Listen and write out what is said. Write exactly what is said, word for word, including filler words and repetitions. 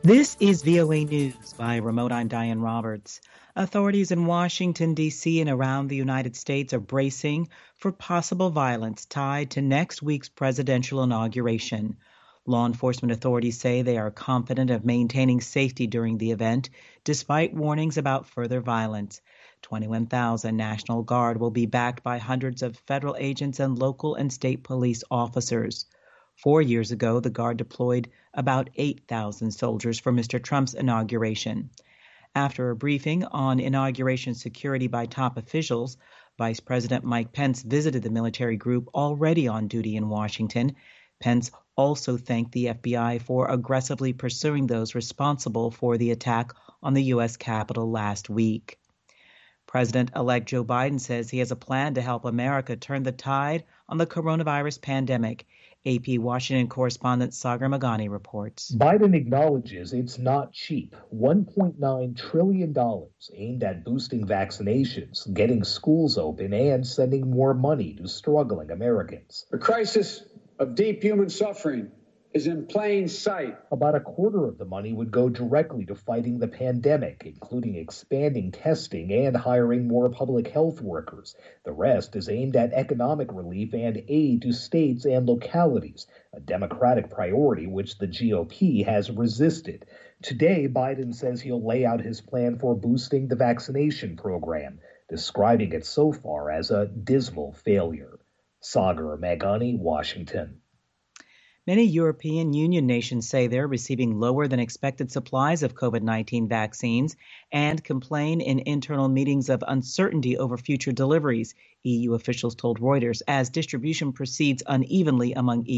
This is V O A News. By remote, I'm Diane Roberts. Authorities in Washington, D C and around the United States are bracing for possible violence tied to next week's presidential inauguration. Law enforcement authorities say they are confident of maintaining safety during the event, despite warnings about further violence. twenty-one thousand National Guard will be backed by hundreds of federal agents and local and state police officers. Four years ago, the Guard deployed about eight thousand soldiers for Mister Trump's inauguration. After a briefing on inauguration security by top officials, Vice President Mike Pence visited the military group already on duty in Washington. Pence also thanked the F B I for aggressively pursuing those responsible for the attack on the U S Capitol last week. President-elect Joe Biden says he has a plan to help America turn the tide on the coronavirus pandemic. A P Washington correspondent Sagar Meghani reports. Biden acknowledges it's not cheap. one point nine trillion dollars aimed at boosting vaccinations, getting schools open, and sending more money to struggling Americans. The crisis of deep human suffering is in plain sight. About a quarter of the money would go directly to fighting the pandemic, including expanding testing and hiring more public health workers. The rest is aimed at economic relief and aid to states and localities, a Democratic priority which the G O P has resisted. Today, Biden says he'll lay out his plan for boosting the vaccination program, describing it so far as a dismal failure. Sagar Meghani, Washington. Many European Union nations say they're receiving lower than expected supplies of COVID nineteen vaccines and complain in internal meetings of uncertainty over future deliveries, E U officials told Reuters, as distribution proceeds unevenly among E U